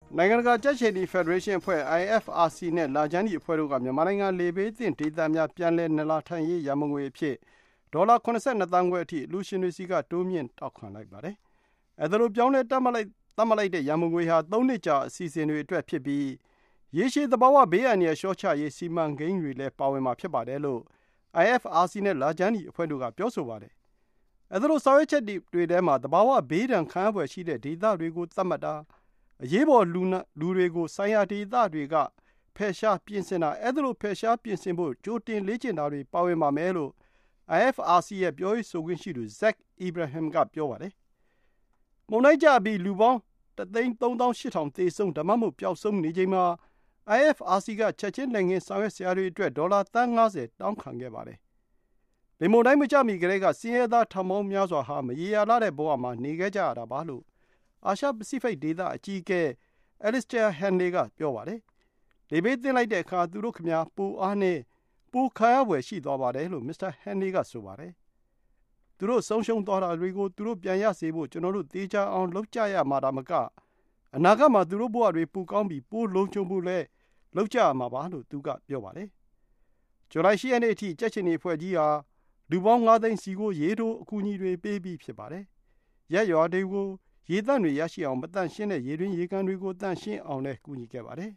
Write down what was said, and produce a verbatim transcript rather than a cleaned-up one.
နိုင်ငံတကာကြက်ခြေနီဖက်ဒရေးရှင်းအဖွဲ့ အိုင် အက်ဖ် အာစီ နဲ့ လခြမ်းနီအဖွဲ့တို့က မြန်မာနိုင်ငံလေဘေးသင့်ဒေသများ ပြန်လည်နာလန်ထူရေးရန်ပုံငွေအဖြစ် ဒေါ်လာ ၇၂ သန်းခွဲအထိ အလှူရှင်တွေဆီက တိုးမြှင့်တောင်းခံလိုက်ပါတယ်။ အဲဒီလို ပြောင်းလဲသတ်မှတ်လိုက်တဲ့ရန်ပုံငွေဟာ သုံးနှစ်ကြာအစီအစဉ်တွေအတွက်ဖြစ်ပြီး ရေရှည်သဘာဝဘေးအန္တရာယ်လျှော့ချရေးစီမံကိန်းတွေလည်းပါဝင်မှာဖြစ်ပါတယ်လို့ အိုင် အက်ဖ် အာစီ နဲ့ လခြမ်းနီအဖွဲ့တို့က ပြောဆိုပါတယ်။ အဲဒီလိုဆောင်ရွက်ချက်တွေထဲမှာ သဘာဝဘေးဒဏ်ခံရဖွယ်ရှိတဲ့ဒေသတွေကိုသတ်မှတ်တာ၊ အရေးပေါ်လူတွေကို ဆိုင်ရာဒေသတွေက ဖယ်ရှားပြင်ဆင်တာ၊ အဲဒီလိုဖယ်ရှားပြင်ဆင်ဖို့ ကြိုတင်လေ့ကျင့်တာတွေပါဝင်ပါမယ်လို့ အိုင် အက်ဖ် အာစီ ရဲ့ ပြောရေးဆိုခွင့်ရှိသူ Zach Abraham က ပြောပါတယ်။ မုန်တိုင်းကျအပြီး လူပေါင်း တသိန်းသုံးသောင်းရှစ်ထောင် သေဆုံး ဒါမှမဟုတ် ပျောက်ဆုံးနေချိန်မှာ အိုင် အက်ဖ် အာစီ က ချက်ချင်းလက်ငင်းဆောင်ရွက်စရာတွေအတွက် ဒေါ်လာ သန်း ၅၀ တောင်းခံခဲ့ပါတယ်။ လေမုန်တိုင်းမကျမီကတည်းက ဆင်းရဲသားထောင်ပေါင်းများစွာဟာ မရေရာလှတဲ့ဘဝမှာနေခဲ့ကြရတာပါလို့ အာရှပစိဖိတ်ဒေသအကြီးအကဲ Alistair Hanley က ပြောပါတယ်။ လေဘေးသင့်လိုက်တဲ့အခါ သူတို့ခင်ဗျား ပိုအားနည်း၊ ပိုခါရဖွယ်ရှိသွားပါတယ်လို့ မစ္စတာ Hanley က ဆိုပါတယ်။ သူတို့ဆုံးရှုံးသွားတာတွေကို သူတို့ပြန်ရစေဖို့ ကျနော်တို့ သေချာအောင်လုပ်ကြရမှာသာမက အနာဂတ်မှာ သူတို့ဘဝတွေပိုကောင်းပြီး ပိုလုံခြုံဖို့လည်း လုပ်ကြရမှာပါလို့ သူက ပြောပါတယ်။ ဇူလိုင် ၈ ရက်နေ့အထိ ကြက်ခြေနီအဖွဲ့ကြီးဟာ လူပေါင်း ငါးသိန်းဆီကို ရေတိုအကူအညီတွေပေးပြီးဖြစ်ပါတယ်။ ရပ်ရွာတွေကို ရေသန့်တွေရရှိအောင်၊ မသန့်ရှင်းတဲ့ရေတွင်း၊ ရေကန်တွေကို သန့်ရှင်းအောင်လည်း ကူညီခဲ့ပါတယ်